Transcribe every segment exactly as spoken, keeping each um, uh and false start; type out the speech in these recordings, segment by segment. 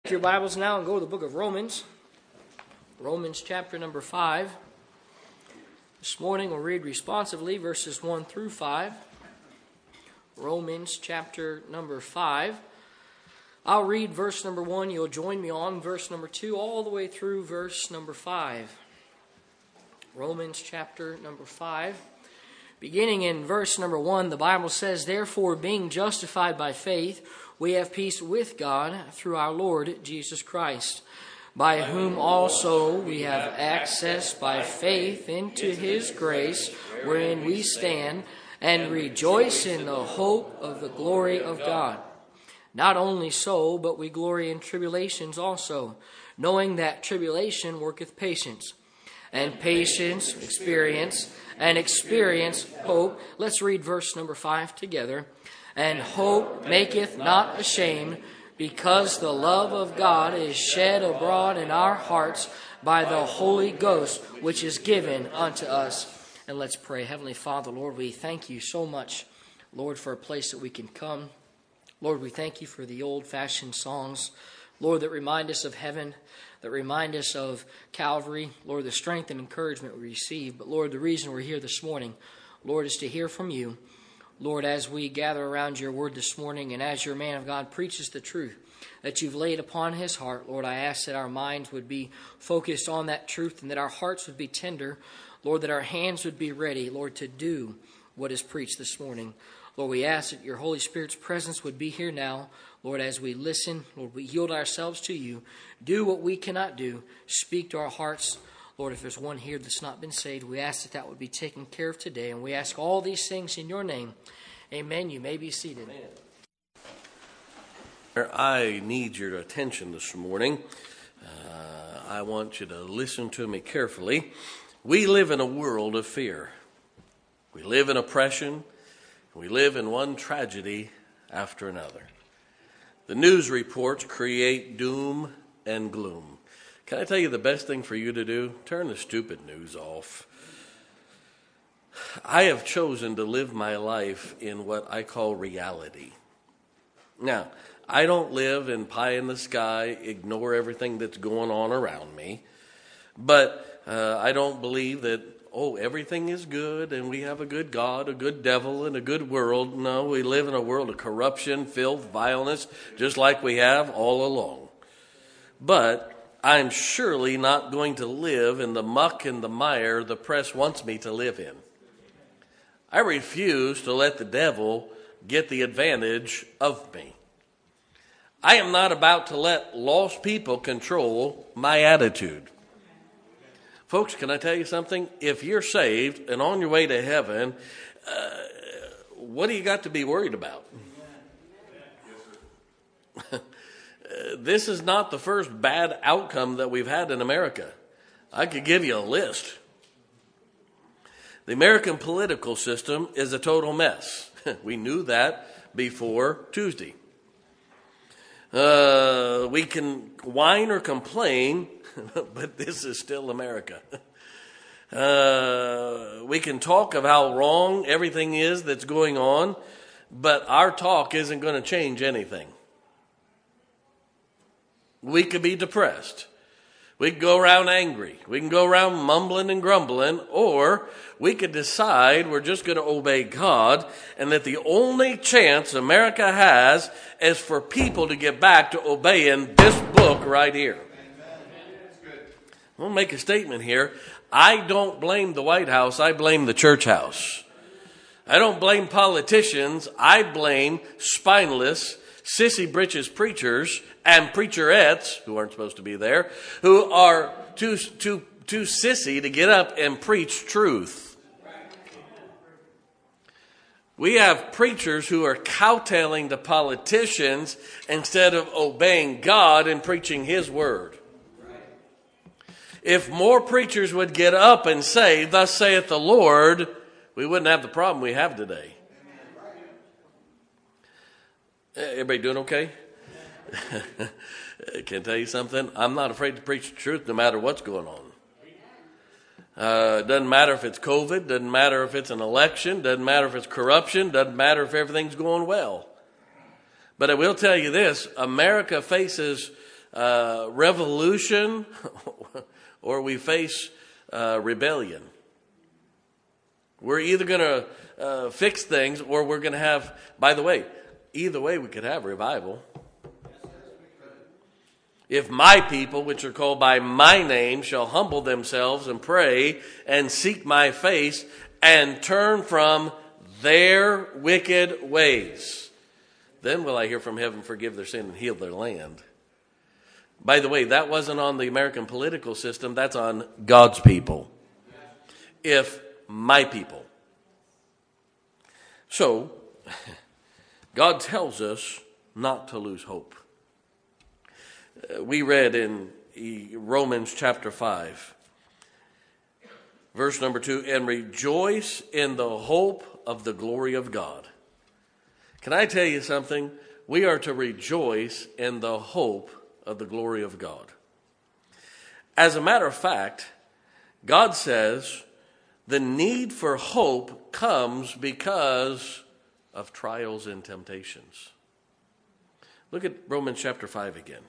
Your Bibles now and go to the book of Romans. Romans chapter number five. This morning we'll read responsively verses one through five. Romans chapter number five. I'll read verse number one. You'll join me on verse number two all the way through verse number five. Romans chapter number five. Beginning in verse number one, the Bible says, "Therefore, being justified by faith, we have peace with God through our Lord Jesus Christ, by whom also we have access by faith into his grace, wherein we stand, and rejoice in the hope of the glory of God. Not only so, but we glory in tribulations also, knowing that tribulation worketh patience, and patience experience, and experience hope." Let's read verse number five together. "And hope maketh not ashamed, because the love of God is shed abroad in our hearts by the Holy Ghost, which is given unto us." And let's pray. Heavenly Father, Lord, we thank you so much, Lord, for a place that we can come. Lord, we thank you for the old-fashioned songs, Lord, that remind us of heaven, that remind us of Calvary. Lord, the strength and encouragement we receive. But Lord, the reason we're here this morning, Lord, is to hear from you. Lord, as we gather around your word this morning, and as your man of God preaches the truth that you've laid upon his heart, Lord, I ask that our minds would be focused on that truth, and that our hearts would be tender, Lord, that our hands would be ready, Lord, to do what is preached this morning. Lord, we ask that your Holy Spirit's presence would be here now. Lord, as we listen, Lord, we yield ourselves to you. Do what we cannot do. Speak to our hearts. Lord, if there's one here that's not been saved, we ask that that would be taken care of today. And we ask all these things in your name. Amen. You may be seated. I need your attention this morning. Uh, I want you to listen to me carefully. We live in a world of fear. We live in oppression. We live in one tragedy after another. The news reports create doom and gloom. Can I tell you the best thing for you to do? Turn the stupid news off. I have chosen to live my life in what I call reality. Now, I don't live in pie in the sky, ignore everything that's going on around me. But uh, I don't believe that, oh, everything is good and we have a good God, a good devil, and a good world. No, we live in a world of corruption, filth, vileness, just like we have all along. But I'm surely not going to live in the muck and the mire the press wants me to live in. I refuse to let the devil get the advantage of me. I am not about to let lost people control my attitude. Folks, can I tell you something? If you're saved and on your way to heaven, uh, what do you got to be worried about? This is not the first bad outcome that we've had in America. I could give you a list. The American political system is a total mess. We knew that before Tuesday. Uh, we can whine or complain, but this is still America. Uh, we can talk of how wrong everything is that's going on, but our talk isn't going to change anything. We could be depressed. We could go around angry. We can go around mumbling and grumbling, or we could decide we're just going to obey God, and that the only chance America has is for people to get back to obeying this book right here. I'm going to make a statement here. I don't blame the White House. I blame the church house. I don't blame politicians. I blame spineless, sissy britches preachers and preacherettes, who aren't supposed to be there, who are too, too, too sissy to get up and preach truth. We have preachers who are cowtailing the politicians instead of obeying God and preaching his word. If more preachers would get up and say, "Thus saith the Lord," we wouldn't have the problem we have today. Everybody doing okay? Can I tell you something? I'm not afraid to preach the truth no matter what's going on. Uh, doesn't matter if it's COVID, doesn't matter if it's an election, doesn't matter if it's corruption, doesn't matter if everything's going well. But I will tell you this, America faces uh, revolution or we face uh, rebellion. We're either going to uh, fix things or we're going to have, by the way, either way we could have revival. If my people, which are called by my name, shall humble themselves and pray and seek my face and turn from their wicked ways, then will I hear from heaven, forgive their sin, and heal their land. By the way, that wasn't on the American political system. That's on God's people. If my people. So, God tells us not to lose hope. Uh, we read in Romans chapter five, verse number two, and rejoice in the hope of the glory of God. Can I tell you something? We are to rejoice in the hope of the glory of God. As a matter of fact, God says the need for hope comes because of trials and temptations. Look at Romans chapter five again.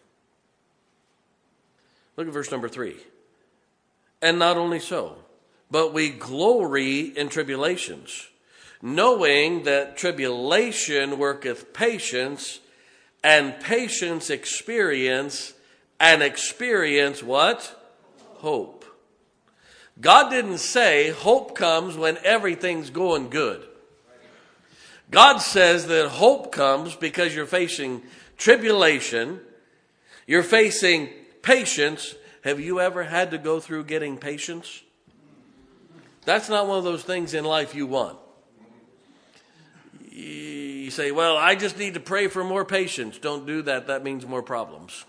Look at verse number three. And not only so, but we glory in tribulations, knowing that tribulation worketh patience, and patience experience, and experience what? Hope. God didn't say hope comes when everything's going good. God says that hope comes because you're facing tribulation, you're facing patience. Have you ever had to go through getting patience? That's not one of those things in life you want. You say, well, I just need to pray for more patience. Don't do that. That means more problems.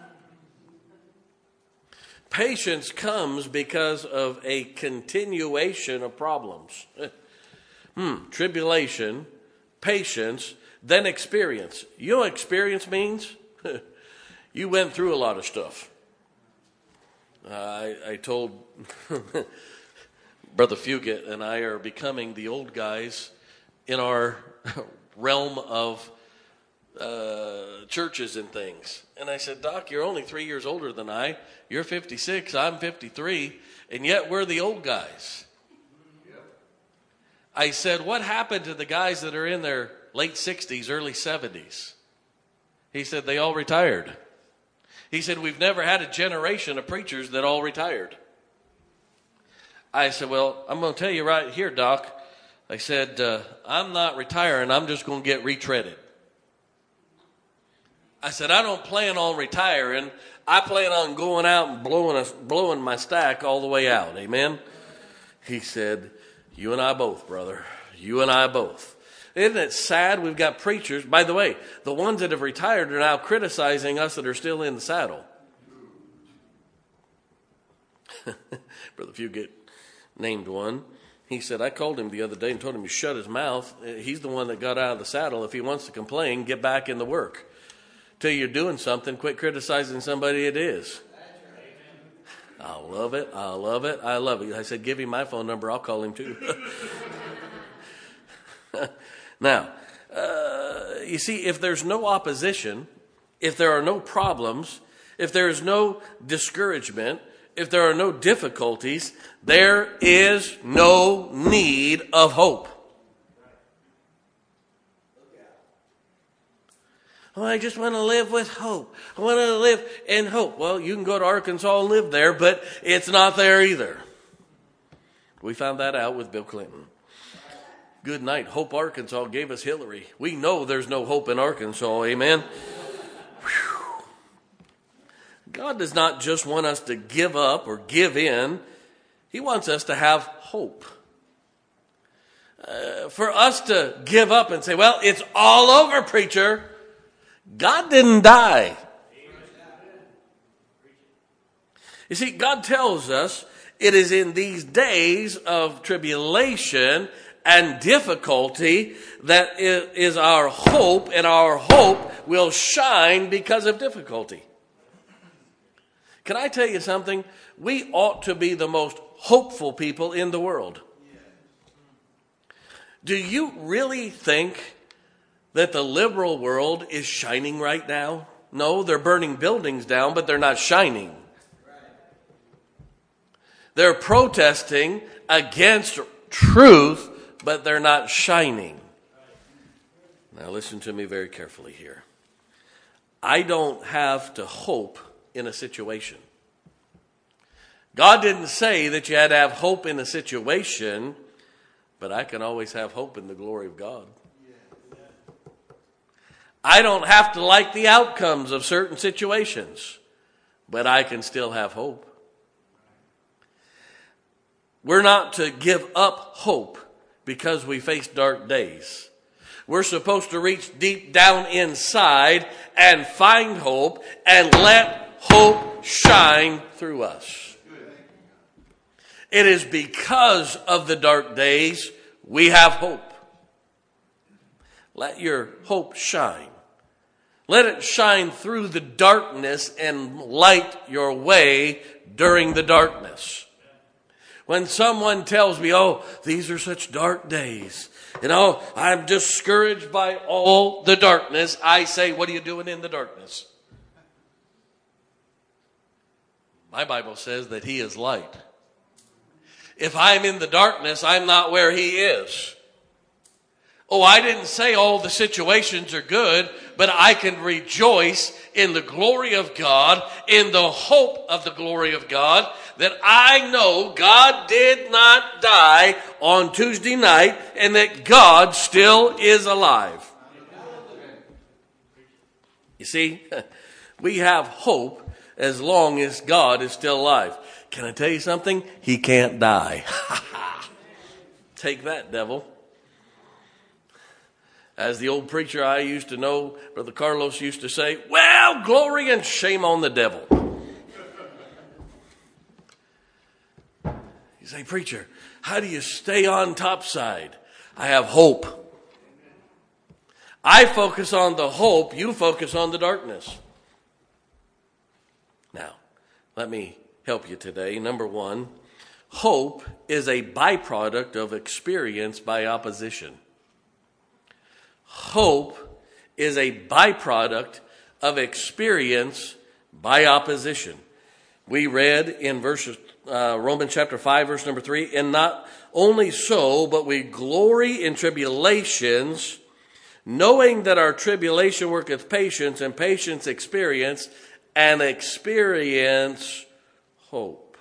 Patience comes because of a continuation of problems. hmm, tribulation, patience, then experience. You know what experience means? You went through a lot of stuff. Uh, I, I told Brother Fugit and I are becoming the old guys in our realm of uh, churches and things. And I said, Doc, you're only three years older than I. You're fifty-six, I'm fifty-three, and yet we're the old guys. Yep. I said, what happened to the guys that are in their late sixties, early seventies? He said, they all retired. He said, we've never had a generation of preachers that all retired. I said, well, I'm going to tell you right here, Doc. I said, uh, I'm not retiring. I'm just going to get retreaded. I said, I don't plan on retiring. I plan on going out and blowing, a, blowing my stack all the way out. Amen? He said, you and I both, brother. You and I both. Isn't it sad we've got preachers? By the way, the ones that have retired are now criticizing us that are still in the saddle. Brother Fugit named one. He said, I called him the other day and told him to shut his mouth. He's the one that got out of the saddle. If he wants to complain, get back in the work. Till you're doing something, quit criticizing somebody it is. I love it. I love it. I love it. I said, give him my phone number. I'll call him too. Now, uh, you see, if there's no opposition, if there are no problems, if there is no discouragement, if there are no difficulties, there is no need of hope. Oh, I just want to live with hope. I want to live in hope. Well, you can go to Arkansas and live there, but it's not there either. We found that out with Bill Clinton. Good night. Hope Arkansas gave us Hillary. We know there's no hope in Arkansas. Amen. Whew. God does not just want us to give up or give in. He wants us to have hope. Uh, for us to give up and say, well, it's all over, preacher. God didn't die. You see, God tells us it is in these days of tribulation and difficulty that is our hope, and our hope will shine because of difficulty. Can I tell you something? We ought to be the most hopeful people in the world. Do you really think that the liberal world is shining right now? No, they're burning buildings down, but they're not shining. They're protesting against truth, but they're not shining. Now listen to me very carefully here. I don't have to hope in a situation. God didn't say that you had to have hope in a situation, but I can always have hope in the glory of God. I don't have to like the outcomes of certain situations, but I can still have hope. We're not to give up hope because we face dark days. We're supposed to reach deep down inside and find hope and let hope shine through us. It is because of the dark days we have hope. Let your hope shine. Let it shine through the darkness and light your way during the darkness. When someone tells me, oh, these are such dark days, you know, I'm discouraged by all the darkness, I say, what are you doing in the darkness? My Bible says that He is light. If I'm in the darkness, I'm not where He is. Oh, I didn't say all the situations are good, but I can rejoice in the glory of God, in the hope of the glory of God, that I know God did not die on Tuesday night and that God still is alive. You see, we have hope as long as God is still alive. Can I tell you something? He can't die. Take that, devil. As the old preacher I used to know, Brother Carlos used to say, well, glory and shame on the devil. You say, preacher, how do you stay on top side? I have hope. I focus on the hope, you focus on the darkness. Now, let me help you today. Number one, hope is a byproduct of experience by opposition. Hope is a byproduct of experience by opposition. We read in verses, uh, Romans chapter five, verse number three, and not only so, but we glory in tribulations, knowing that our tribulation worketh patience, and patience experience, and experience hope.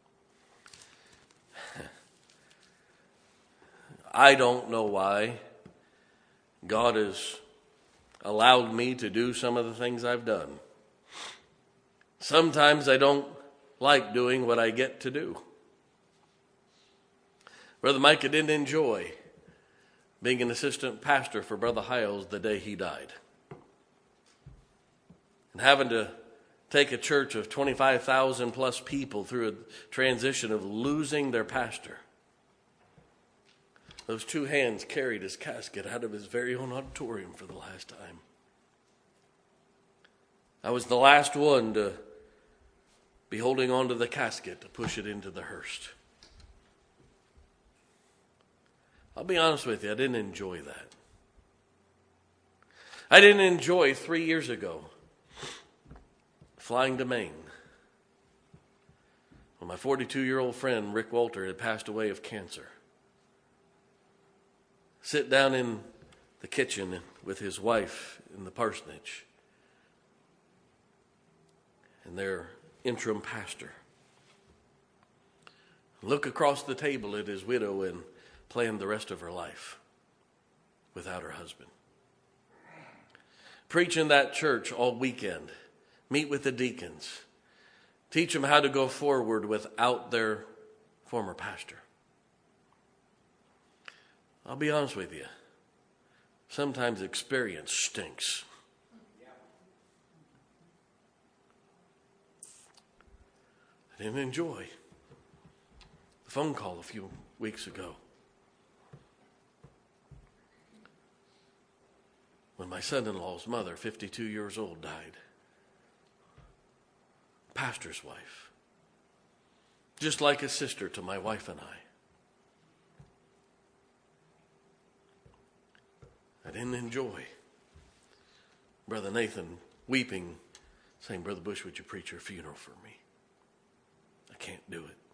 I don't know why God has allowed me to do some of the things I've done. Sometimes I don't like doing what I get to do. Brother Micah didn't enjoy being an assistant pastor for Brother Hiles the day he died. And having to take a church of twenty-five thousand plus people through a transition of losing their pastor. Those two hands carried his casket out of his very own auditorium for the last time. I was the last one to be holding on to the casket to push it into the hearse. I'll be honest with you, I didn't enjoy that. I didn't enjoy three years ago flying to Maine when my forty-two-year-old friend Rick Walter had passed away of cancer. Sit down in the kitchen with his wife in the parsonage and their interim pastor. Look across the table at his widow and plan the rest of her life without her husband. Preach in that church all weekend. Meet with the deacons. Teach them how to go forward without their former pastor. I'll be honest with you. Sometimes experience stinks. I didn't enjoy the phone call a few weeks ago when my son-in-law's mother, fifty-two years old, died. Pastor's wife. Just like a sister to my wife and I. I didn't enjoy Brother Nathan weeping, saying, Brother Bush, would you preach your funeral for me? I can't do it.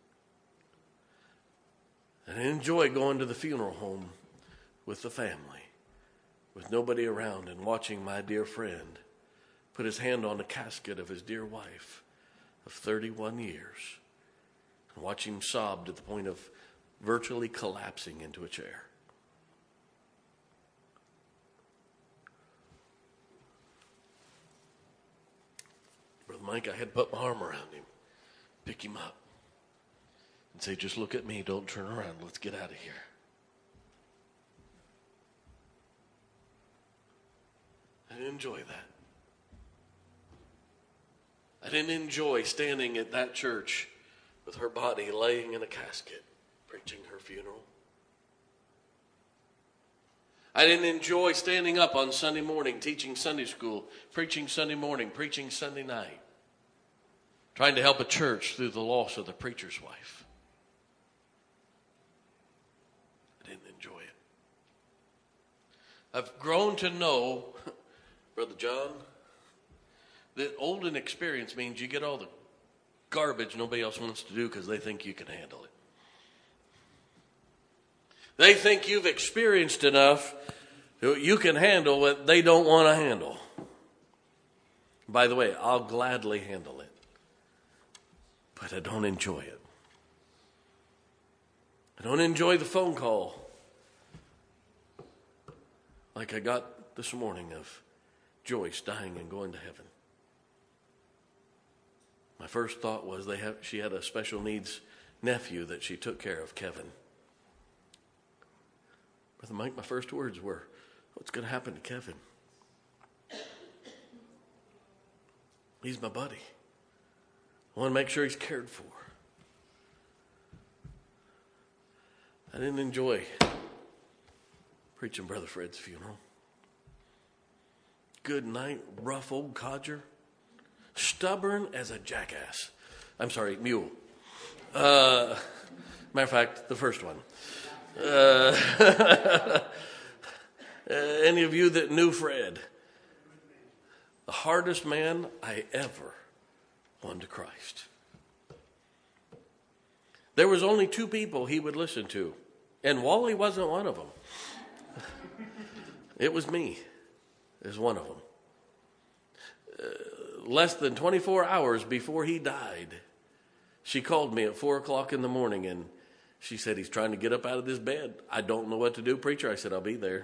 And I enjoy going to the funeral home with the family, with nobody around, and watching my dear friend put his hand on the casket of his dear wife of thirty-one years, and watch him sob to the point of virtually collapsing into a chair. Brother Mike, I had to put my arm around him, pick him up, and say, just look at me, don't turn around, let's get out of here. I didn't enjoy that. I didn't enjoy standing at that church with her body laying in a casket, preaching her funeral. I didn't enjoy standing up on Sunday morning, teaching Sunday school, preaching Sunday morning, preaching Sunday night, trying to help a church through the loss of the preacher's wife. I didn't enjoy it. I've grown to know, Brother John, that old and experienced means you get all the garbage nobody else wants to do because they think you can handle it. They think you've experienced enough that you can handle what they don't want to handle. By the way, I'll gladly handle it, but I don't enjoy it. I don't enjoy the phone call like I got this morning of Joyce dying and going to heaven. My first thought was they have, she had a special needs nephew that she took care of, Kevin. Brother Mike, my first words were, what's going to happen to Kevin? He's my buddy. I want to make sure he's cared for. I didn't enjoy preaching Brother Fred's funeral. Good night, rough old codger. Stubborn as a jackass. I'm sorry, mule. Uh, matter of fact, the first one. Uh, any of you that knew Fred, the hardest man I ever won to Christ. There was only two people he would listen to, and Wally wasn't one of them. It was me. It was one of them. Uh, less than twenty-four hours before he died, she called me at four o'clock in the morning, and she said, he's trying to get up out of this bed. I don't know what to do, preacher. I said, I'll be there.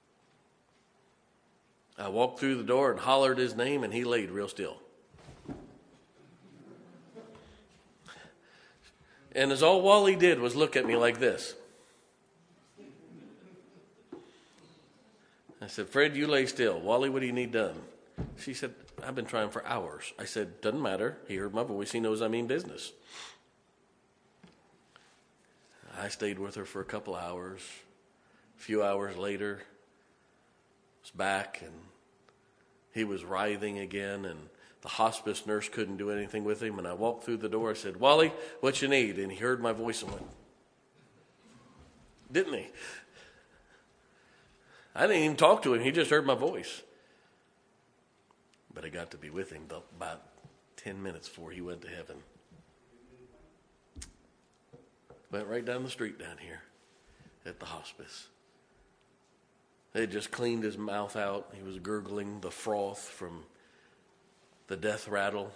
I walked through the door and hollered his name, and he laid real still. And as all Wally did was look at me like this. I said, Fred, you lay still. Wally, what do you need done? She said, I've been trying for hours. I said, doesn't matter. He heard my voice. He knows I mean business. I stayed with her for a couple hours. A few hours later, I was back, and he was writhing again, and the hospice nurse couldn't do anything with him. And I walked through the door. I said, Wally, what you need? And he heard my voice and went, didn't he? I didn't even talk to him. He just heard my voice. But I got to be with him about ten minutes before he went to heaven. Went right down the street down here at the hospice. They had just cleaned his mouth out. He was gurgling the froth from the death rattle.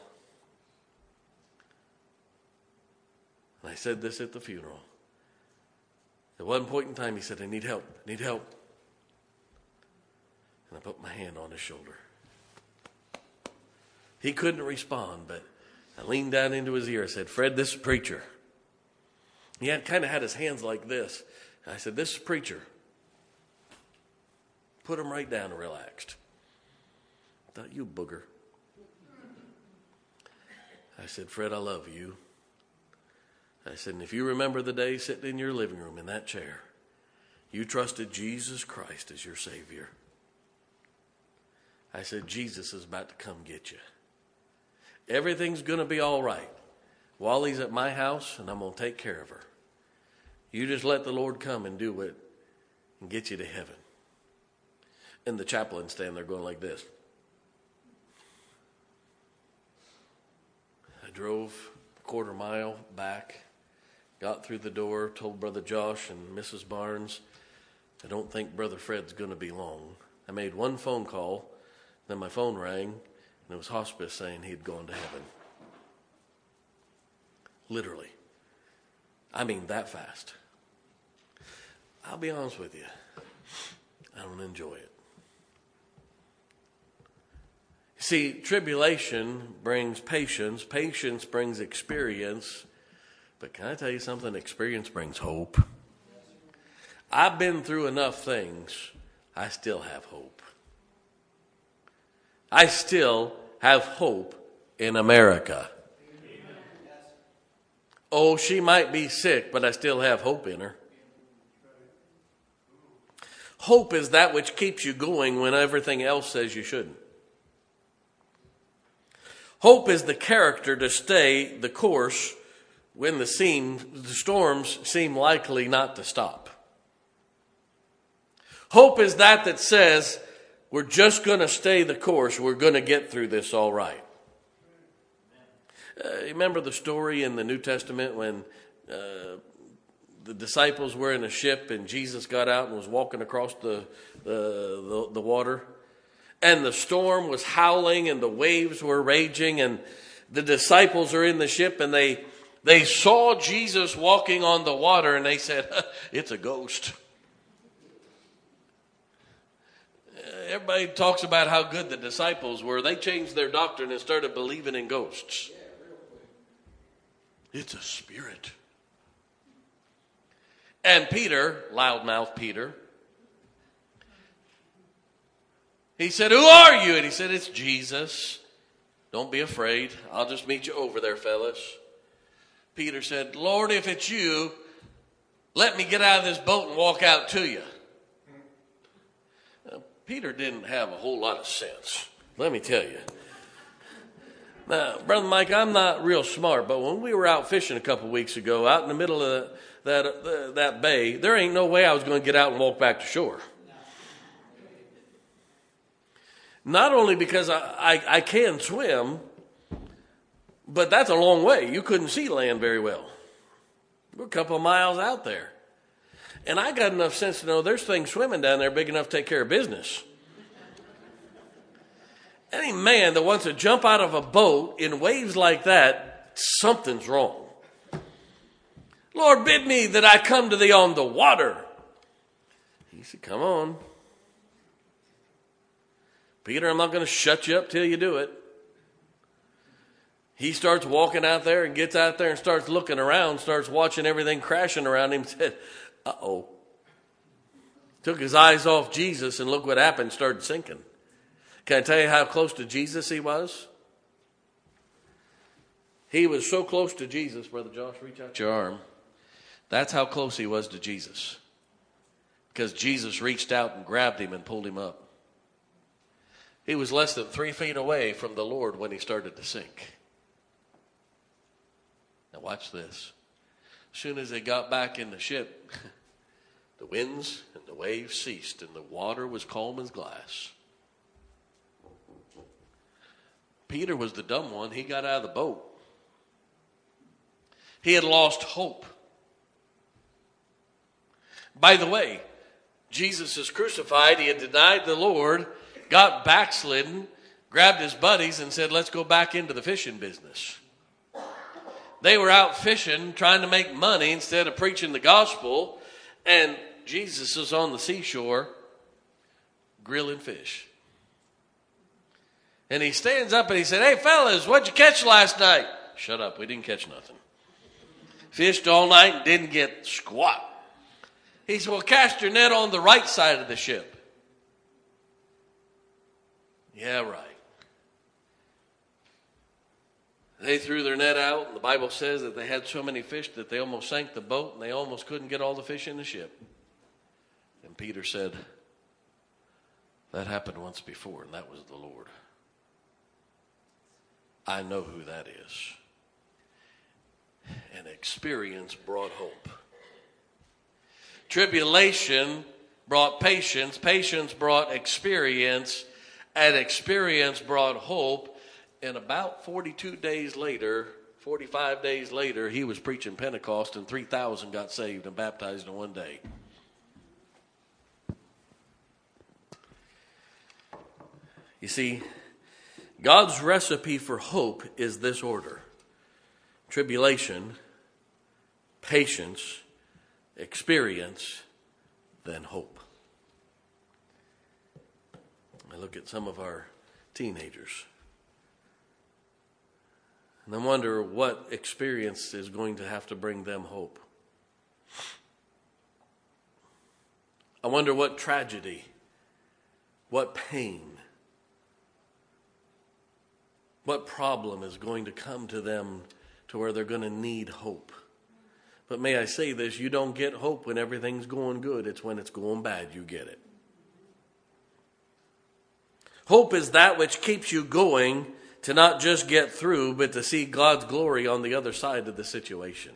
And I said this at the funeral. At one point in time, he said, I need help, I need help. And I put my hand on his shoulder. He couldn't respond, but I leaned down into his ear. I said, Fred, this is preacher. He had kind of had his hands like this. And I said, this is preacher. Put him right down and relaxed. I thought, you booger. I said, Fred, I love you. I said, and if you remember the day sitting in your living room in that chair, you trusted Jesus Christ as your Savior. I said, Jesus is about to come get you. Everything's going to be all right. Wally's at my house, and I'm going to take care of her. You just let the Lord come and do it and get you to heaven. And the chaplain stand there going like this. drove a quarter mile back, got through the door, told Brother Josh and Missus Barnes, I don't think Brother Fred's going to be long. I made one phone call, then my phone rang, and it was hospice saying he'd gone to heaven. Literally. I mean that fast. I'll be honest with you. I don't enjoy it. See, tribulation brings patience. Patience brings experience. But can I tell you something? Experience brings hope. I've been through enough things. I still have hope. I still have hope in America. Oh, she might be sick, but I still have hope in her. Hope is that which keeps you going when everything else says you shouldn't. Hope is the character to stay the course when the, seem, the storms seem likely not to stop. Hope is that that says, we're just going to stay the course. We're going to get through this all right. Uh, remember the story in the New Testament when uh, the disciples were in a ship and Jesus got out and was walking across the, the, the, the water? And the storm was howling and the waves were raging and the disciples are in the ship and they they saw Jesus walking on the water and they said, it's a ghost. Everybody talks about how good the disciples were. They changed their doctrine and started believing in ghosts. It's a spirit. And Peter, loudmouth Peter, he said, who are you? And he said, it's Jesus. Don't be afraid. I'll just meet you over there, fellas. Peter said, Lord, if it's you, let me get out of this boat and walk out to you. Now, Peter didn't have a whole lot of sense, let me tell you. Now, Brother Mike, I'm not real smart, but when we were out fishing a couple weeks ago, out in the middle of that, uh, that bay, there ain't no way I was going to get out and walk back to shore. Not only because I, I, I can swim, but that's a long way. You couldn't see land very well. We're a couple of miles out there. And I got enough sense to know there's things swimming down there big enough to take care of business. Any man that wants to jump out of a boat in waves like that, something's wrong. Lord, bid me that I come to thee on the water. He said, come on. Peter, I'm not going to shut you up till you do it. He starts walking out there and gets out there and starts looking around, starts watching everything crashing around him and said, uh-oh. Took his eyes off Jesus and look what happened, started sinking. Can I tell you how close to Jesus he was? He was so close to Jesus, Brother Josh, reach out your arm. That's how close he was to Jesus. Because Jesus reached out and grabbed him and pulled him up. He was less than three feet away from the Lord when he started to sink. Now watch this. As soon as they got back in the ship, the winds and the waves ceased and the water was calm as glass. Peter was the dumb one. He got out of the boat. He had lost hope. By the way, Jesus is crucified. He had denied the Lord, got backslidden, grabbed his buddies and said, let's go back into the fishing business. They were out fishing, trying to make money instead of preaching the gospel. And Jesus is on the seashore grilling fish. And he stands up and he said, hey, fellas, what'd you catch last night? Shut up, we didn't catch nothing. Fished all night and didn't get squat. He said, well, cast your net on the right side of the ship. Yeah, right. They threw their net out, and the Bible says that they had so many fish that they almost sank the boat, and they almost couldn't get all the fish in the ship. And Peter said, that happened once before, and that was the Lord. I know who that is. And experience brought hope. Tribulation brought patience. Patience brought experience. And experience brought hope. And about forty-two days later, forty-five days later, he was preaching Pentecost, and three thousand got saved and baptized in one day. You see, God's recipe for hope is this order: tribulation, patience, experience, then hope. I look at some of our teenagers and I wonder what experience is going to have to bring them hope. I wonder what tragedy, what pain, what problem is going to come to them to where they're going to need hope. But may I say this, you don't get hope when everything's going good. It's when it's going bad you get it. Hope is that which keeps you going to not just get through, but to see God's glory on the other side of the situation.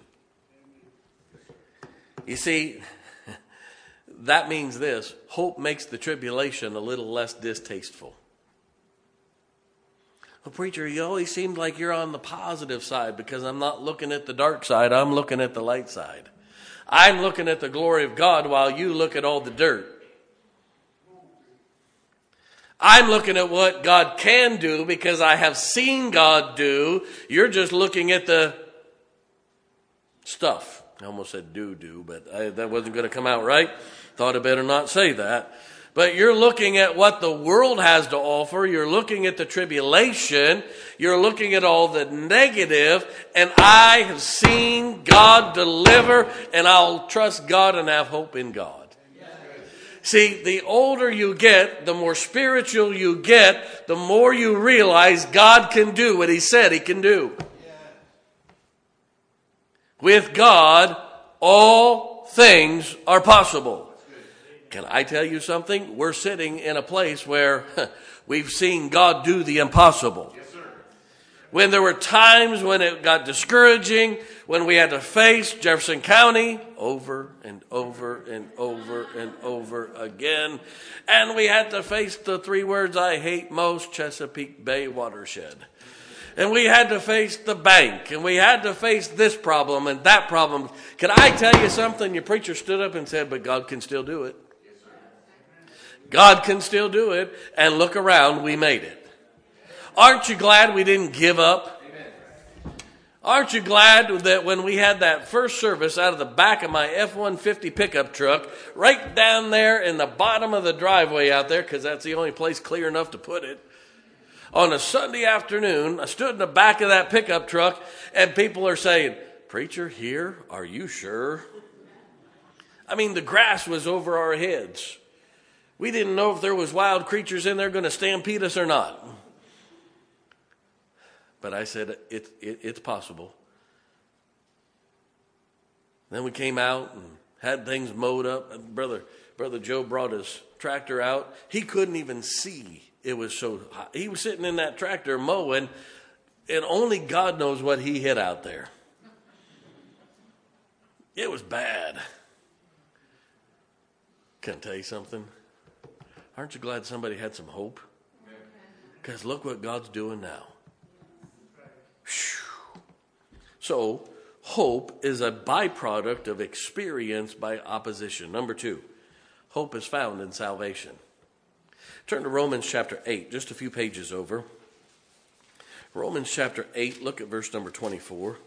You see, that means this: hope makes the tribulation a little less distasteful. Well, preacher, you always seem like you're on the positive side, because I'm not looking at the dark side. I'm looking at the light side. I'm looking at the glory of God while you look at all the dirt. I'm looking at what God can do because I have seen God do. You're just looking at the stuff. I almost said do-do, but I, that wasn't going to come out right. Thought I better not say that. But you're looking at what the world has to offer. You're looking at the tribulation. You're looking at all the negative. And I have seen God deliver, and I'll trust God and have hope in God. See, the older you get, the more spiritual you get, the more you realize God can do what He said He can do. With God, all things are possible. Can I tell you something? We're sitting in a place where we've seen God do the impossible. Yes, sir. When there were times when it got discouraging, when we had to face Jefferson County over and over and over and over again, and we had to face the three words I hate most, Chesapeake Bay watershed. And we had to face the bank, and we had to face this problem and that problem. Can I tell you something? Your preacher stood up and said, but God can still do it. God can still do it. And look around, we made it. Aren't you glad we didn't give up? Aren't you glad that when we had that first service out of the back of my F one fifty pickup truck, right down there in the bottom of the driveway out there, because that's the only place clear enough to put it, on a Sunday afternoon, I stood in the back of that pickup truck, and people are saying, preacher, here? Are you sure? I mean, the grass was over our heads. We didn't know if there was wild creatures in there going to stampede us or not. But I said, it, it, it's possible. Then we came out and had things mowed up. And brother, brother Joe brought his tractor out. He couldn't even see. It was so hot. He was sitting in that tractor mowing, and only God knows what he hit out there. It was bad. Can I tell you something? Aren't you glad somebody had some hope? Because look what God's doing now. Whew. So, hope is a byproduct of experience by opposition. Number two, hope is found in salvation. Turn to Romans chapter eight, just a few pages over. Romans chapter eight, look at verse number twenty-four.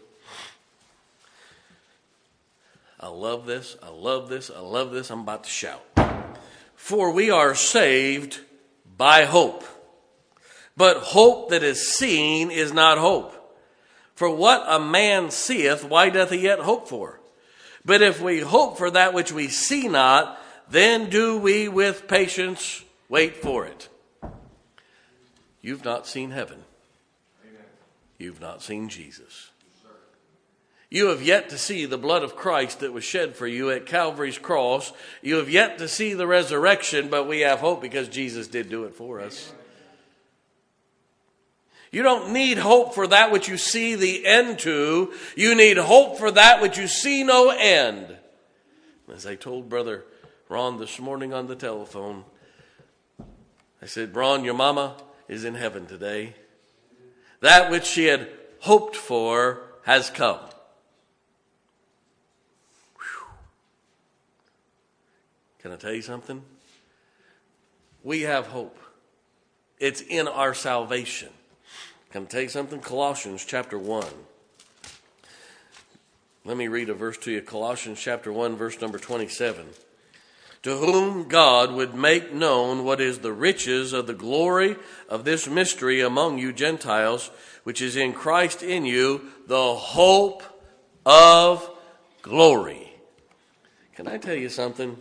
I love this, I love this, I love this. I'm about to shout. For we are saved by hope. But hope that is seen is not hope. For what a man seeth, why doth he yet hope for? But if we hope for that which we see not, then do we with patience wait for it. You've not seen heaven. Amen. You've not seen Jesus. Yes, you have yet to see the blood of Christ that was shed for you at Calvary's cross. You have yet to see the resurrection, but we have hope because Jesus did do it for us. Amen. You don't need hope for that which you see the end to. You need hope for that which you see no end. As I told Brother Ron this morning on the telephone, I said, Ron, your mama is in heaven today. That which she had hoped for has come. Whew. Can I tell you something? We have hope. It's in our salvation. Can I tell you something? Colossians chapter one. Let me read a verse to you. Colossians chapter one, verse number twenty-seven. To whom God would make known what is the riches of the glory of this mystery among you Gentiles, which is in Christ in you, the hope of glory. Can I tell you something?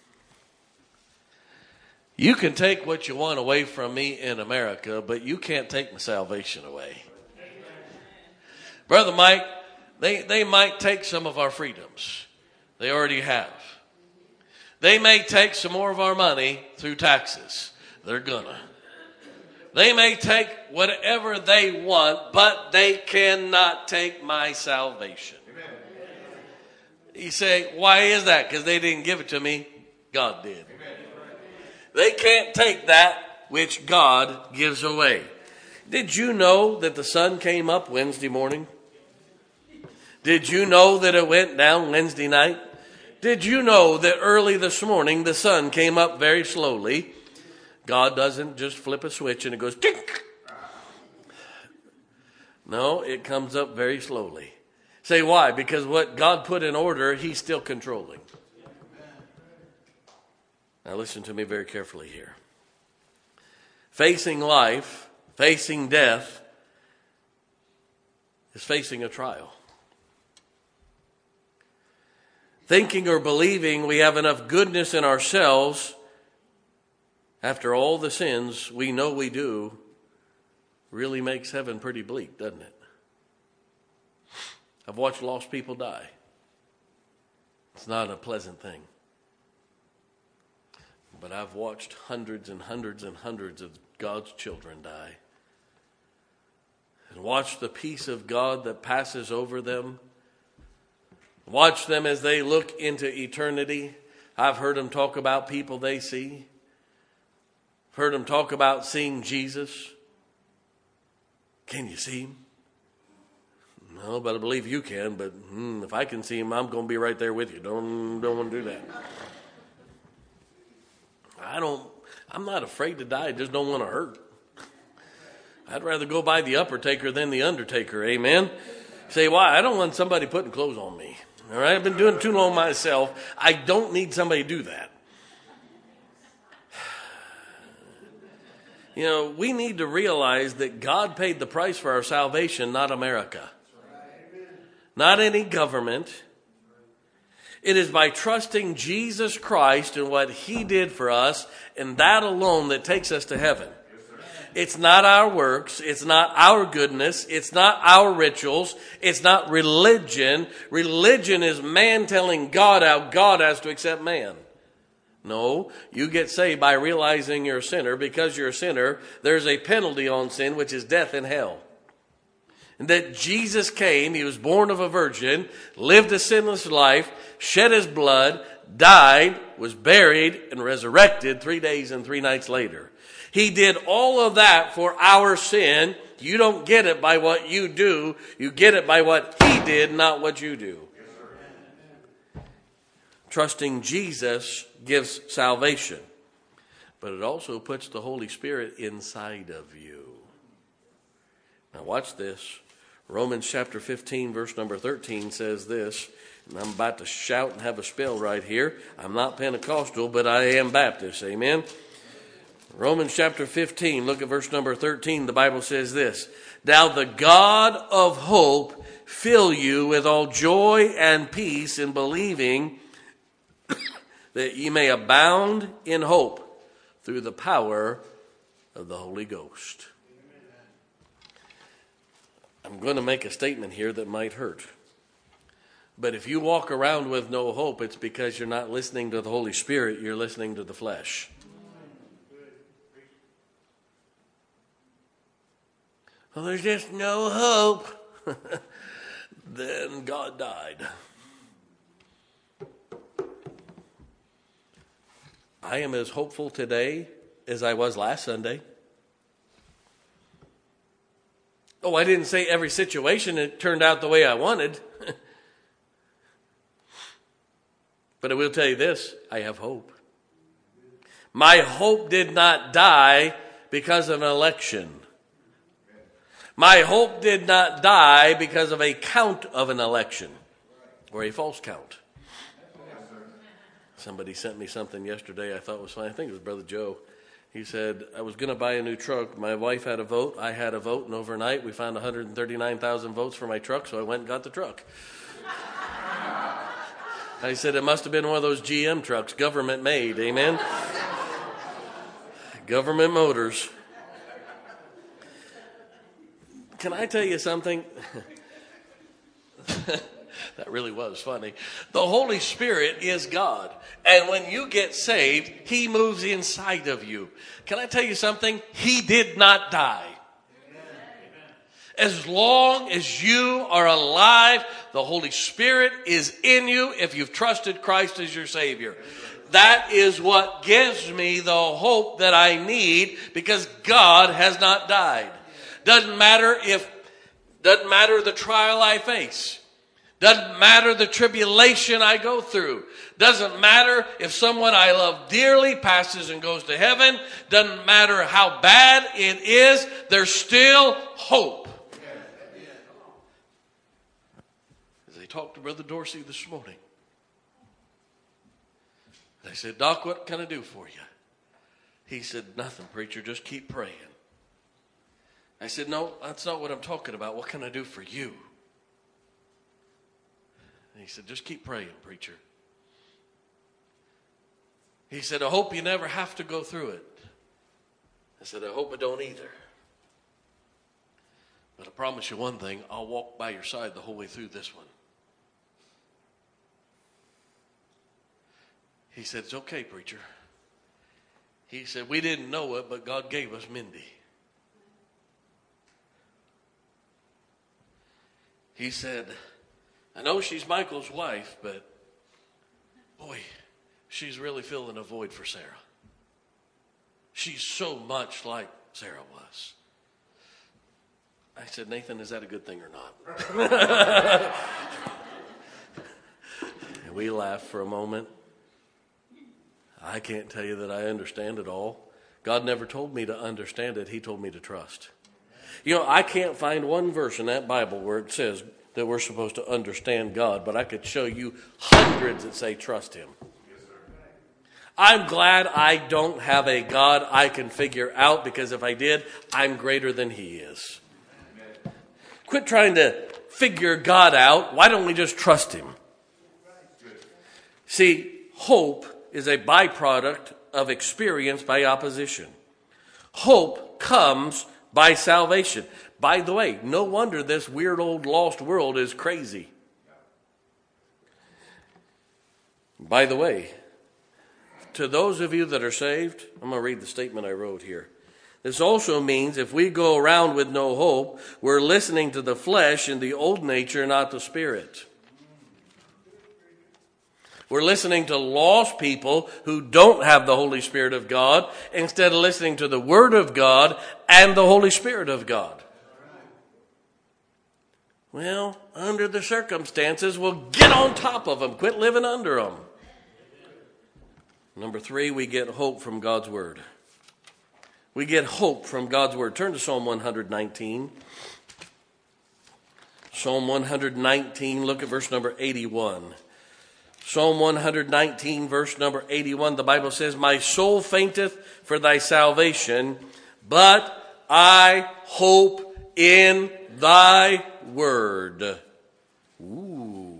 You can take what you want away from me in America, but you can't take my salvation away. Brother Mike, they, they might take some of our freedoms. They already have. They may take some more of our money through taxes. They're gonna. They may take whatever they want, but they cannot take my salvation. You say, why is that? Because they didn't give it to me. God did. They can't take that which God gives away. Did you know that the sun came up Wednesday morning? Did you know that it went down Wednesday night? Did you know that early this morning the sun came up very slowly? God doesn't just flip a switch and it goes tink. No, it comes up very slowly. Say why? Because what God put in order, He's still controlling. Now listen to me very carefully here. Facing life, facing death, is facing a trial. Thinking or believing we have enough goodness in ourselves after all the sins we know we do really makes heaven pretty bleak, doesn't it? I've watched lost people die. It's not a pleasant thing. But I've watched hundreds and hundreds and hundreds of God's children die. And watched the peace of God that passes over them. Watch them as they look into eternity. I've heard them talk about people they see. Heard them talk about seeing Jesus. Can you see Him? No, but I believe you can. But hmm, if I can see Him, I'm going to be right there with you. Don't, don't want to do that. I don't, I'm not afraid to die. I just don't want to hurt. I'd rather go by the Undertaker than the Undertaker. Amen. Say why? I don't want somebody putting clothes on me. All right. I've been doing it too long myself. I don't need somebody to do that. You know, we need to realize that God paid the price for our salvation, not America. Not any government. It is by trusting Jesus Christ and what He did for us, and that alone that takes us to heaven. It's not our works. It's not our goodness. It's not our rituals. It's not religion. Religion is man telling God how God has to accept man. No, you get saved by realizing you're a sinner. Because you're a sinner, there's a penalty on sin, which is death in hell. And that Jesus came, He was born of a virgin, lived a sinless life, shed His blood, died, was buried, and resurrected three days and three nights later. He did all of that for our sin. You don't get it by what you do. You get it by what He did, not what you do. Trusting Jesus gives salvation. But it also puts the Holy Spirit inside of you. Now watch this. Romans chapter fifteen, verse number thirteen says this. And I'm about to shout and have a spell right here. I'm not Pentecostal, but I am Baptist. Amen. Romans chapter fifteen, look at verse number thirteen. The Bible says this. Now the God of hope fill you with all joy and peace in believing that ye may abound in hope through the power of the Holy Ghost. I'm going to make a statement here that might hurt. But if you walk around with no hope, it's because you're not listening to the Holy Spirit, you're listening to the flesh. Well, there's just no hope. Then God died. I am as hopeful today as I was last Sunday. Oh, I didn't say every situation it turned out the way I wanted. But I will tell you this, I have hope. My hope did not die because of an election. My hope did not die because of a count of an election or a false count. Somebody sent me something yesterday I thought was funny. I think it was Brother Joe. He said, I was going to buy a new truck. My wife had a vote. I had a vote. And overnight, we found one hundred thirty-nine thousand votes for my truck. So I went and got the truck. I said, it must have been one of those G M trucks, government made. Amen? Government motors. Can I tell you something? That really was funny. The Holy Spirit is God. And when you get saved, He moves inside of you. Can I tell you something? He did not die. As long as you are alive, the Holy Spirit is in you if you've trusted Christ as your Savior. That is what gives me the hope that I need, because God has not died. Doesn't matter if, doesn't matter the trial I face. Doesn't matter the tribulation I go through. Doesn't matter if someone I love dearly passes and goes to heaven. Doesn't matter how bad it is. There's still hope. As I talked to Brother Dorsey this morning, I said, Doc, what can I do for you? He said, nothing, preacher, just keep praying. I said, no, that's not what I'm talking about. What can I do for you? And he said, just keep praying, preacher. He said, I hope you never have to go through it. I said, I hope I don't either. But I promise you one thing, I'll walk by your side the whole way through this one. He said, it's okay, preacher. He said, we didn't know it, but God gave us Mindy. He said, I know she's Michael's wife, but boy, she's really filling a void for Sarah. She's so much like Sarah was. I said, Nathan, is that a good thing or not? And we laughed for a moment. I can't tell you that I understand it all. God never told me to understand it. He told me to trust. You know, I can't find one verse in that Bible where it says that we're supposed to understand God, but I could show you hundreds that say trust Him. I'm glad I don't have a God I can figure out, because if I did, I'm greater than He is. Quit trying to figure God out. Why don't we just trust Him? See, hope is a byproduct of experience by opposition. Hope comes by salvation. By the way, no wonder this weird old lost world is crazy. By the way, to those of you that are saved, I'm going to read the statement I wrote here. This also means if we go around with no hope, we're listening to the flesh and the old nature, not the Spirit. We're listening to lost people who don't have the Holy Spirit of God instead of listening to the Word of God and the Holy Spirit of God. Well, under the circumstances, we'll get on top of them. Quit living under them. Number three, we get hope from God's Word. We get hope from God's Word. Turn to Psalm one nineteen. Psalm one nineteen, look at verse number eighty-one. Psalm one nineteen, verse number eighty-one, the Bible says, my soul fainteth for thy salvation, but I hope in thy word. Ooh.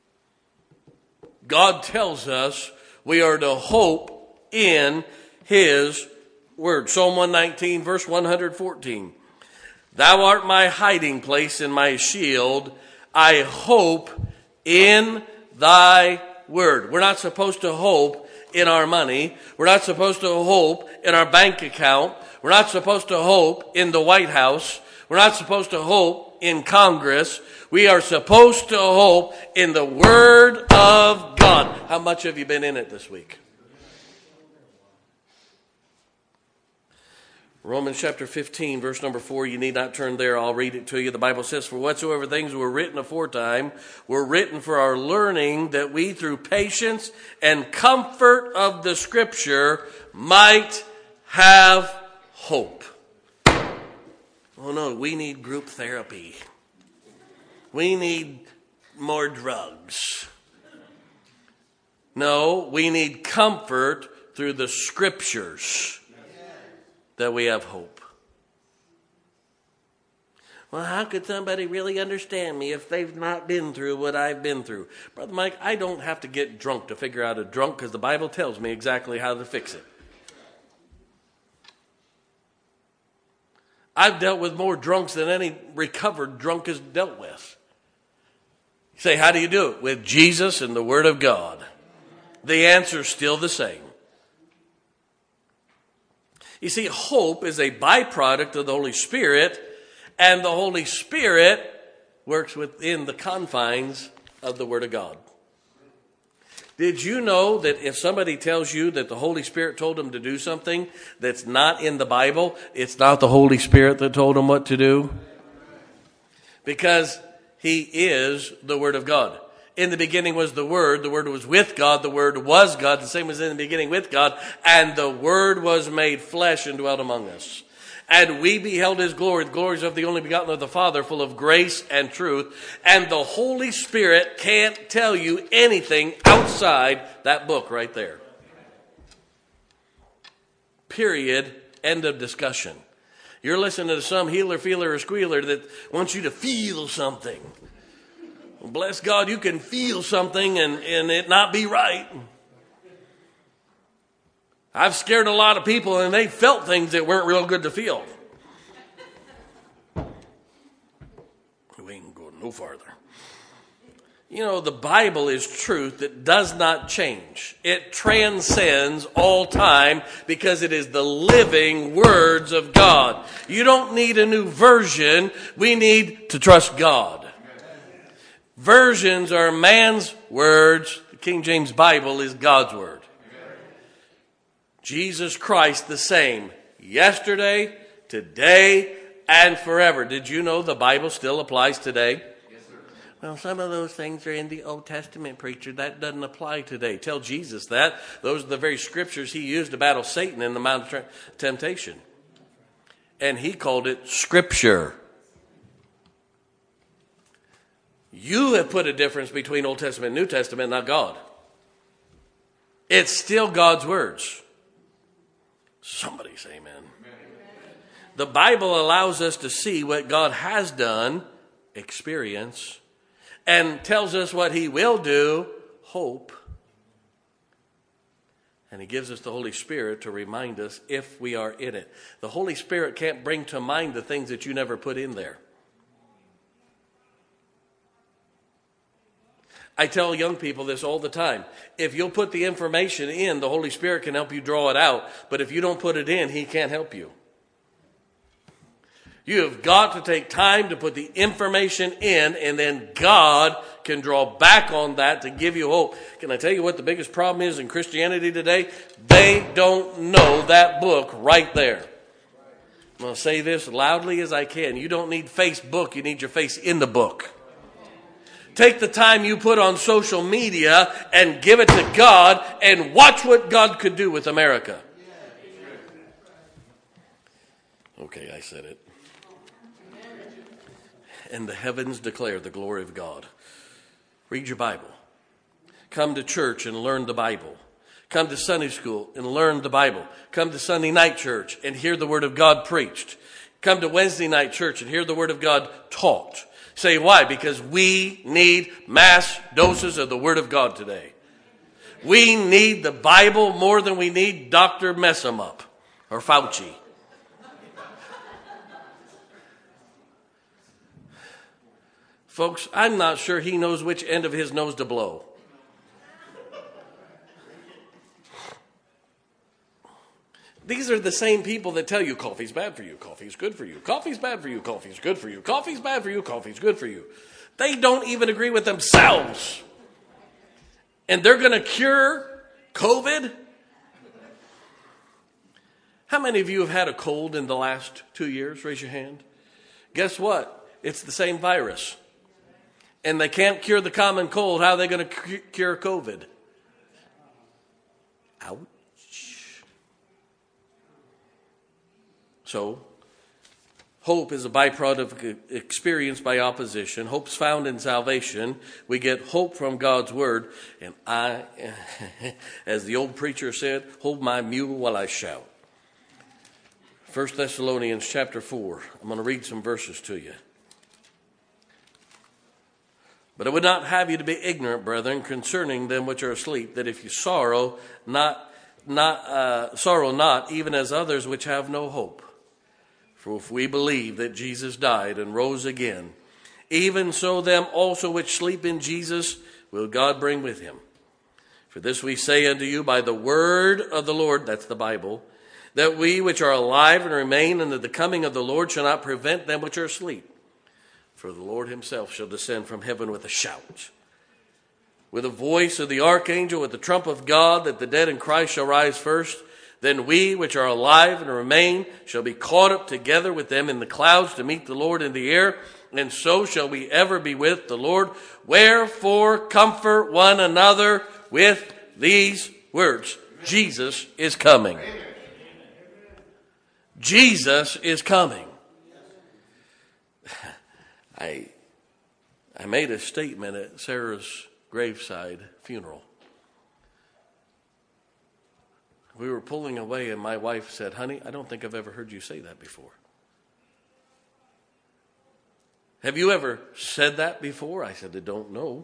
God tells us we are to hope in His word. Psalm one nineteen, verse one fourteen. Thou art my hiding place and my shield. I hope in thy word. We're not supposed to hope in our money. We're not supposed to hope in our bank account. We're not supposed to hope in the White House. We're not supposed to hope in Congress. We are supposed to hope in the Word of God. How much have you been in it this week? Romans chapter fifteen, verse number four, you need not turn there. I'll read it to you. The Bible says, for whatsoever things were written aforetime were written for our learning, that we through patience and comfort of the Scripture might have hope. Oh no, we need group therapy. We need more drugs. No, we need comfort through the Scriptures that we have hope. Well, how could somebody really understand me if they've not been through what I've been through? Brother Mike, I don't have to get drunk to figure out a drunk, because the Bible tells me exactly how to fix it. I've dealt with more drunks than any recovered drunk has dealt with. You say, how do you do it? With Jesus and the Word of God. The answer's still the same. You see, hope is a byproduct of the Holy Spirit, and the Holy Spirit works within the confines of the Word of God. Did you know that if somebody tells you that the Holy Spirit told them to do something that's not in the Bible, it's not the Holy Spirit that told them what to do? Because He is the Word of God. In the beginning was the Word. The Word was with God. The Word was God. The same was in the beginning with God. And the Word was made flesh and dwelt among us. And we beheld His glory, the glories of the only begotten of the Father, full of grace and truth. And the Holy Spirit can't tell you anything outside that book right there. Period. End of discussion. You're listening to some healer, feeler, or squealer that wants you to feel something. Well, bless God, you can feel something and, and it not be right. I've scared a lot of people and they felt things that weren't real good to feel. We ain't going no farther. You know, the Bible is truth that does not change. It transcends all time because it is the living words of God. You don't need a new version. We need to trust God. Versions are man's words. The King James Bible is God's word. Jesus Christ the same yesterday, today, and forever. Did you know the Bible still applies today? Yes, sir. Well, some of those things are in the Old Testament, preacher. That doesn't apply today. Tell Jesus that. Those are the very scriptures He used to battle Satan in the Mount of Temptation. And He called it Scripture. You have put a difference between Old Testament and New Testament, not God. It's still God's words. Somebody say amen. Amen. The Bible allows us to see what God has done, experience, and tells us what He will do, hope. And He gives us the Holy Spirit to remind us if we are in it. The Holy Spirit can't bring to mind the things that you never put in there. I tell young people this all the time. If you'll put the information in, the Holy Spirit can help you draw it out. But if you don't put it in, He can't help you. You have got to take time to put the information in, and then God can draw back on that to give you hope. Can I tell you what the biggest problem is in Christianity today? They don't know that book right there. I'm going to say this loudly as I can. You don't need Facebook. You need your face in the book. Take the time you put on social media and give it to God and watch what God could do with America. Okay, I said it. And the heavens declare the glory of God. Read your Bible. Come to church and learn the Bible. Come to Sunday school and learn the Bible. Come to Sunday night church and hear the Word of God preached. Come to Wednesday night church and hear the Word of God taught. Say why? Because we need mass doses of the Word of God today. We need the Bible more than we need Doctor Mess-em-up or Fauci. Folks, I'm not sure he knows which end of his nose to blow. These are the same people that tell you coffee's bad for you, coffee's good for you, coffee's bad for you, coffee's good for you, coffee's bad for you, coffee's good for you. They don't even agree with themselves. And they're going to cure COVID? How many of you have had a cold in the last two years? Raise your hand. Guess what? It's the same virus. And they can't cure the common cold. How are they going to cure COVID? Ouch. So, hope is a byproduct of experience by opposition. Hope's found in salvation. We get hope from God's word. And I, as the old preacher said, hold my mule while I shout. First Thessalonians chapter four. I'm going to read some verses to you. But I would not have you to be ignorant, brethren, concerning them which are asleep, that if you sorrow, not, not uh, sorrow not, even as others which have no hope. For if we believe that Jesus died and rose again, even so them also which sleep in Jesus will God bring with him. For this we say unto you by the word of the Lord, that's the Bible, that we which are alive and remain unto the coming of the Lord shall not prevent them which are asleep. For the Lord himself shall descend from heaven with a shout, with the voice of the archangel, with the trump of God, that the dead in Christ shall rise first. Then we which are alive and remain shall be caught up together with them in the clouds to meet the Lord in the air, and so shall we ever be with the Lord. Wherefore comfort one another with these words. Jesus is coming. Jesus is coming. I I made a statement at Sarah's graveside funeral. We were pulling away and my wife said, honey, I don't think I've ever heard you say that before. Have you ever said that before? I said, I don't know.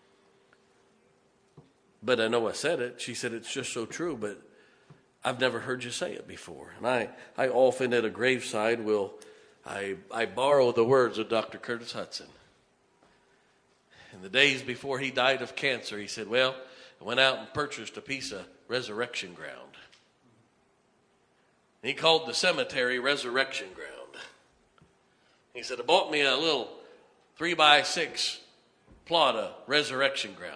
But I know I said it. She said, it's just so true, but I've never heard you say it before. And I, I often at a graveside will, I, I borrow the words of Doctor Curtis Hudson. In the days before he died of cancer, he said, well, I went out and purchased a piece of resurrection ground. He called the cemetery Resurrection Ground. He said, I bought me a little three by six plot of resurrection ground.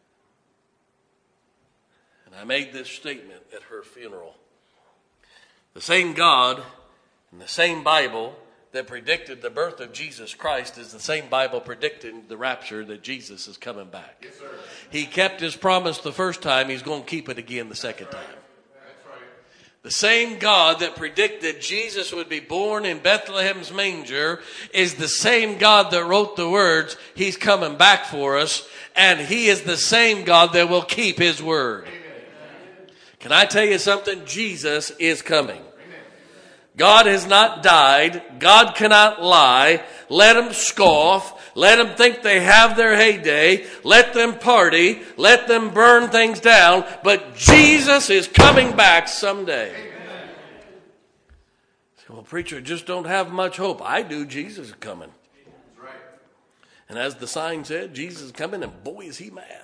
And I made this statement at her funeral. The same God and the same Bible that predicted the birth of Jesus Christ is the same Bible predicting the rapture that Jesus is coming back. Yes, sir. He kept his promise the first time. He's going to keep it again the second time. The same God that predicted Jesus would be born in Bethlehem's manger is the same God that wrote the words, he's coming back for us, and he is the same God that will keep his word. Amen. Can I tell you something? Jesus is coming. God has not died. God cannot lie. Let them scoff. Let them think they have their heyday. Let them party. Let them burn things down. But Jesus is coming back someday. Amen. Well, preacher, I just don't have much hope. I do. Jesus is coming. That's right. And as the sign said, Jesus is coming, and boy, is he mad.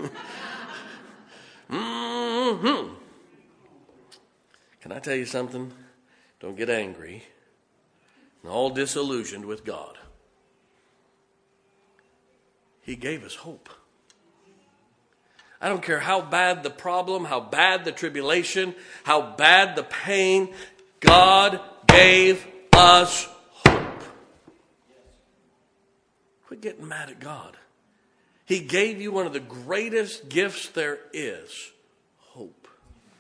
mm-hmm. Can I tell you something? Don't get angry and all disillusioned with God. He gave us hope. I don't care how bad the problem, how bad the tribulation, how bad the pain, God gave us hope. Quit getting mad at God. He gave you one of the greatest gifts there is, hope.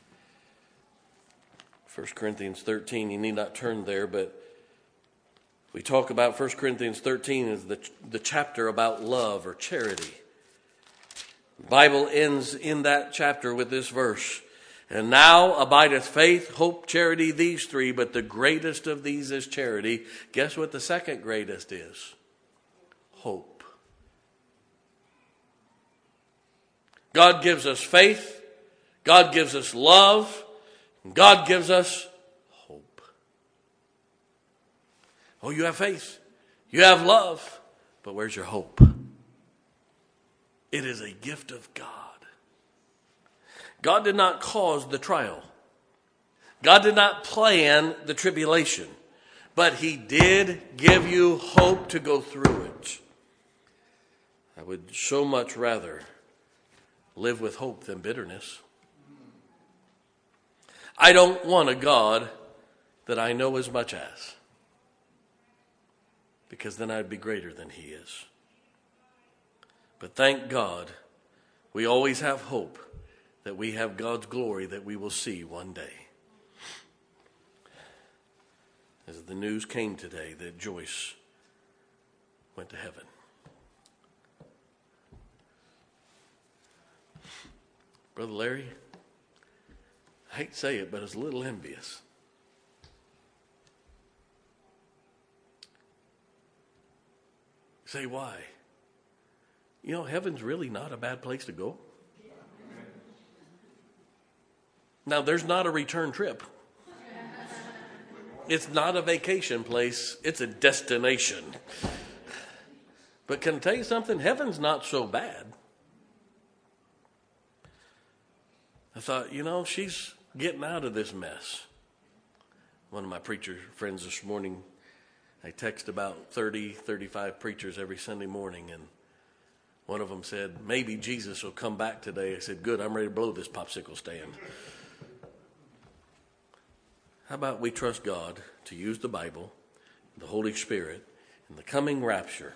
First Corinthians thirteen, you need not turn there, but we talk about First Corinthians thirteen as the, the chapter about love or charity. The Bible ends in that chapter with this verse. And now abideth faith, hope, charity, these three, but the greatest of these is charity. Guess what the second greatest is? Hope. God gives us faith. God gives us love. God gives us hope. Oh, you have faith. You have love. But where's your hope? It is a gift of God. God did not cause the trial. God did not plan the tribulation. But he did give you hope to go through it. I would so much rather live with hope than bitterness. I don't want a God that I know as much as, because then I'd be greater than he is. But thank God, we always have hope that we have God's glory that we will see one day. As the news came today that Joyce went to heaven. Brother Larry, I hate to say it, but I was a little envious. Say why? You know, heaven's really not a bad place to go. Now, there's not a return trip. It's not a vacation place. It's a destination. But can I tell you something? Heaven's not so bad. I thought, you know, she's getting out of this mess. One of my preacher friends this morning, I text about thirty, thirty-five preachers every Sunday morning, and one of them said, maybe Jesus will come back today. I said, good, I'm ready to blow this popsicle stand. How about we trust God to use the Bible, the Holy Spirit, and the coming rapture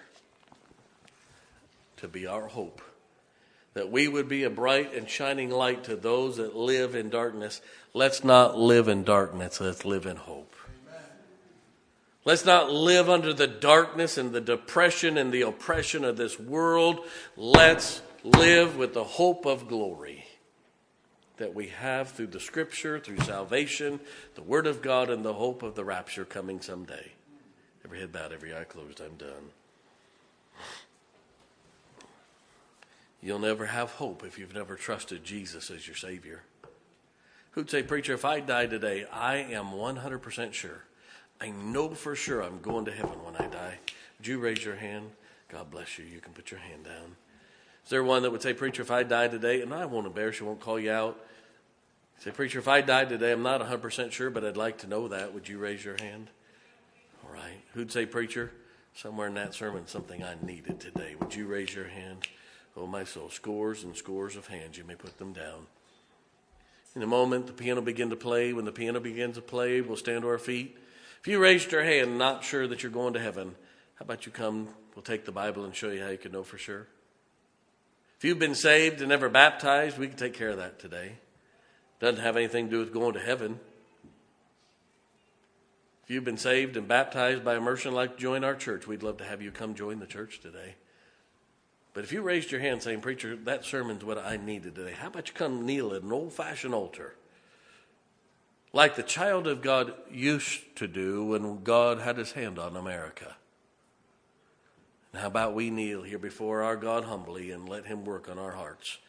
to be our hope, that we would be a bright and shining light to those that live in darkness. Let's not live in darkness. Let's live in hope. Amen. Let's not live under the darkness and the depression and the oppression of this world. Let's live with the hope of glory that we have through the Scripture, through salvation, the Word of God, and the hope of the rapture coming someday. Every head bowed, every eye closed. I'm done. You'll never have hope if you've never trusted Jesus as your Savior. Who'd say, preacher, if I die today, I am one hundred percent sure. I know for sure I'm going to heaven when I die. Would you raise your hand? God bless you. You can put your hand down. Is there one that would say, preacher, if I die today, and I won't embarrass you, won't call you out. Say, preacher, if I died today, I'm not one hundred percent sure, but I'd like to know that. Would you raise your hand? All right. Who'd say, preacher, somewhere in that sermon, something I needed today. Would you raise your hand? Oh, my soul, scores and scores of hands. You may put them down. In a moment, the piano begin to play. When the piano begins to play, we'll stand to our feet. If you raised your hand, not sure that you're going to heaven, how about you come? We'll take the Bible and show you how you can know for sure. If you've been saved and never baptized, we can take care of that today. Doesn't have anything to do with going to heaven. If you've been saved and baptized by immersion, like to join our church, we'd love to have you come join the church today. But if you raised your hand saying, preacher, that sermon's what I needed today, how about you come kneel at an old-fashioned altar like the child of God used to do when God had his hand on America? And how about we kneel here before our God humbly and let him work on our hearts?